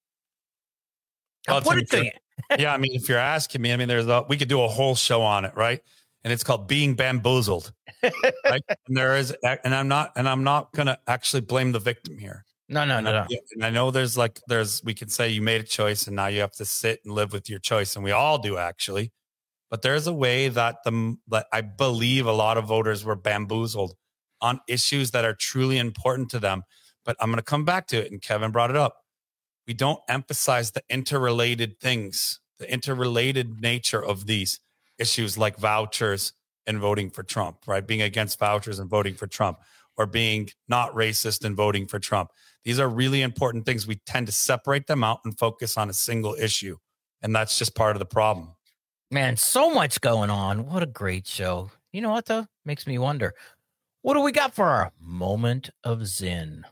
Yeah, I mean, if you're asking me, I mean, we could do a whole show on it, right? And it's called Being Bamboozled. Right? And I'm not going to actually blame the victim here. No. And I know we could say you made a choice and now you have to sit and live with your choice. And we all do, actually. But there's a way that I believe a lot of voters were bamboozled on issues that are truly important to them. But I'm going to come back to it, and Kevin brought it up. We don't emphasize the interrelated things, the interrelated nature of these issues, like vouchers and voting for Trump, right? Being against vouchers and voting for Trump, or being not racist and voting for Trump. These are really important things. We tend to separate them out and focus on a single issue. And that's just part of the problem. Man, so much going on. What a great show. You know what, though? Makes me wonder, what do we got for our moment of Zen?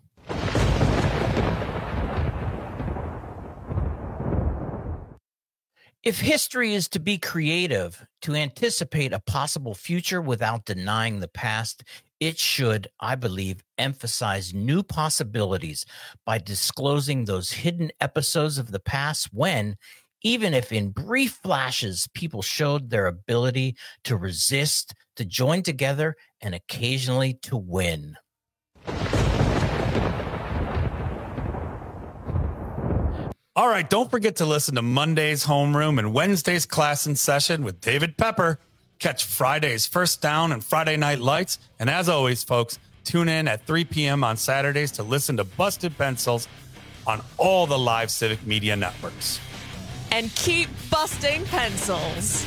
If history is to be creative, to anticipate a possible future without denying the past, it should, I believe, emphasize new possibilities by disclosing those hidden episodes of the past when, even if in brief flashes, people showed their ability to resist, to join together, and occasionally to win. All right, don't forget to listen to Monday's Homeroom and Wednesday's Class in Session with David Pepper. Catch Friday's First Down and Friday Night Lights. And as always, folks, tune in at 3 p.m. on Saturdays to listen to Busted Pencils on all the live Civic Media networks. And keep busting pencils.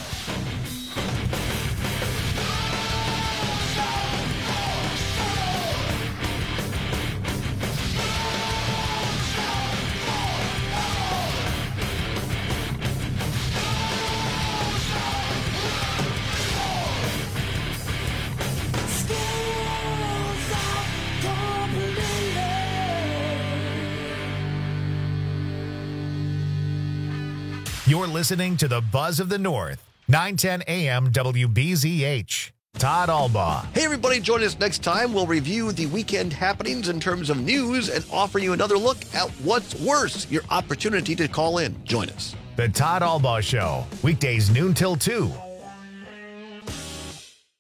You're listening to the Buzz of the North, 910 AM WBZH. Todd Albaugh. Hey, everybody, join us next time. We'll review the weekend happenings in terms of news and offer you another look at what's worse, your opportunity to call in. Join us. The Todd Albaugh Show, weekdays noon till 2. The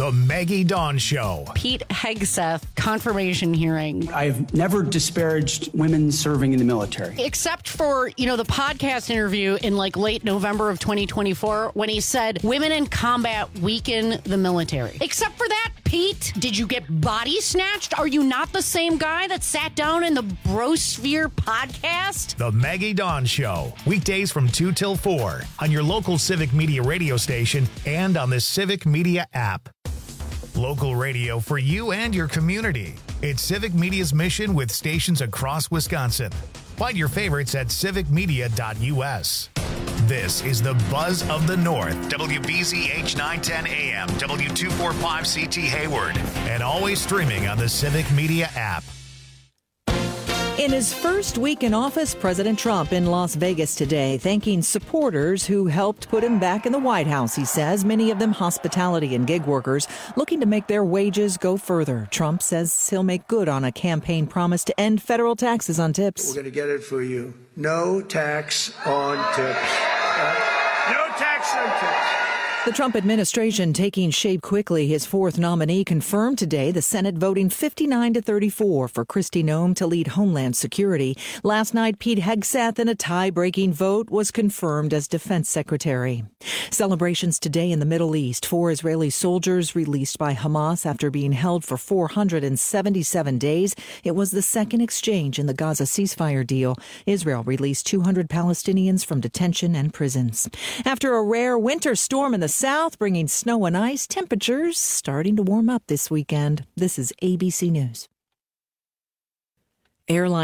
The Maggie Dawn Show. Pete Hegseth confirmation hearing. I've never disparaged women serving in the military. Except for, the podcast interview in late November of 2024 when he said women in combat weaken the military. Except for that, Pete, did you get body snatched? Are you not the same guy that sat down in the Brosphere podcast? The Maggie Dawn Show. Weekdays from 2 till 4 on your local Civic Media radio station and on the Civic Media app. Local radio for you and your community. It's Civic Media's mission with stations across Wisconsin. Find your favorites at civicmedia.us. This is the Buzz of the North, WBZH 910 AM, W245CT Hayward, and always streaming on the Civic Media app. In his first week in office, President Trump in Las Vegas today, thanking supporters who helped put him back in the White House, he says, many of them hospitality and gig workers looking to make their wages go further. Trump says he'll make good on a campaign promise to end federal taxes on tips. We're going to get it for you. No tax on tips. No tax on tips. The Trump administration taking shape quickly. His fourth nominee confirmed today, the Senate voting 59-34 for Kristi Noem to lead Homeland Security. Last night, Pete Hegseth in a tie-breaking vote was confirmed as Defense Secretary. Celebrations today in the Middle East. 4 Israeli soldiers released by Hamas after being held for 477 days. It was the second exchange in the Gaza ceasefire deal. Israel released 200 Palestinians from detention and prisons. After a rare winter storm in the south, bringing snow and ice, temperatures starting to warm up this weekend. This is ABC News. Airline